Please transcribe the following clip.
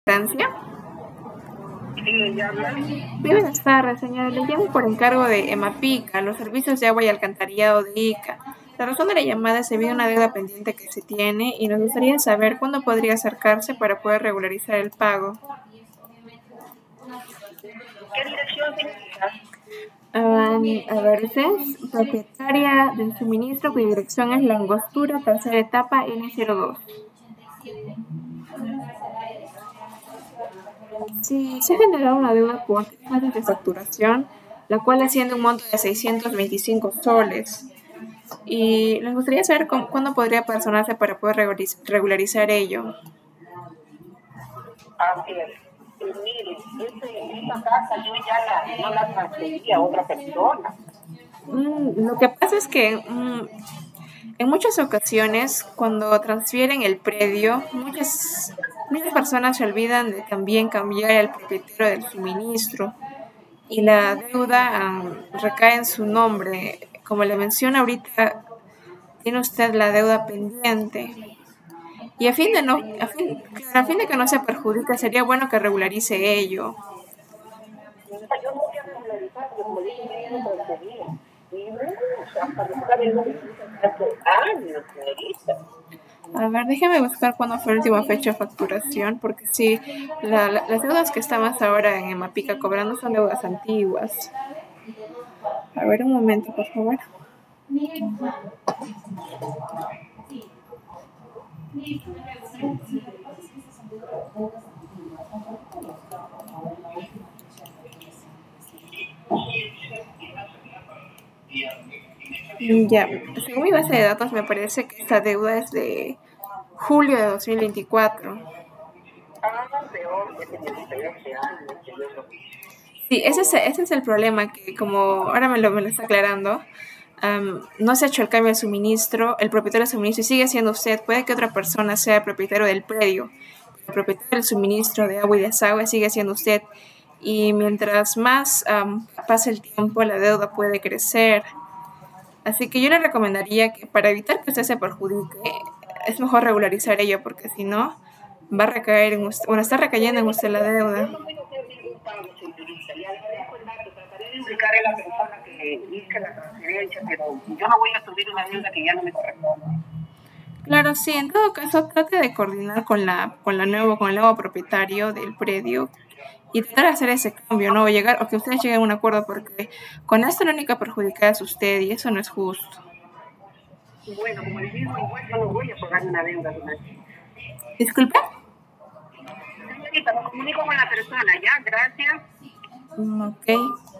Francia. Sí, ya habla. Muy buenas tardes, señora. Le llamo por encargo de EMAPICA, los servicios de agua y alcantarillado de Ica. La razón de la llamada es debido a una deuda pendiente que se tiene y nos gustaría saber cuándo podría acercarse para poder regularizar el pago. ¿Qué dirección significa? A ver, es propietaria del suministro cuya dirección es La Angostura, tercera etapa, N02. Sí, se ha generado una deuda por meses de facturación, la cual asciende a un monto de 625 soles. Y nos gustaría saber cuándo podría personarse para poder regularizar ello. Así es. Mire, esta casa yo ya no la transferí a otra persona. Lo que pasa es que en muchas ocasiones, cuando transfieren el predio, muchas personas se olvidan de también cambiar el propietario del suministro y la deuda recae en su nombre. Como le menciono ahorita, tiene usted la deuda pendiente. Y a fin de que no se perjudique, sería bueno que regularice ello. Yo no voy a regularizar, porque como digo, yo ya no transferí. Y hasta buscar el número hace años, señorita. A ver, déjeme buscar cuándo fue la última fecha de facturación, porque sí, las deudas que estamos ahora en Emapica cobrando son deudas antiguas. A ver, un momento, por favor. Ya, según mi base de datos me parece que esta deuda es de julio de 2024. Peor que señorita, ya hace años que yo no. Sí, ese es el problema, que como ahora me lo está aclarando, no se ha hecho el cambio de suministro, el propietario del suministro y sigue siendo usted. Puede que otra persona sea el propietario del predio, el propietario del suministro de agua y desagüe sigue siendo usted. Y mientras más pase el tiempo, la deuda puede crecer. Así que yo le recomendaría que para evitar que usted se perjudique, es mejor regularizar ello, porque si no, va a recaer en usted, bueno, está recayendo en usted la Yo deuda. no voy a hacer ningún pago, señorita. Le agradezco el dato. Trataré de indicarle a la persona que hice la transferencia, pero yo no voy a subir una deuda que ya no me corresponde. Claro, sí, en todo caso trate de coordinar con el nuevo propietario del predio y tratar de hacer ese cambio, ¿no? O que ustedes lleguen a un acuerdo, porque con esto la única perjudicada es usted y eso no es justo. Bueno, como les digo, igual yo no voy a pagar una deuda de más. Disculpe. Señorita, me comunico con la persona, ¿ya? Gracias. Ok.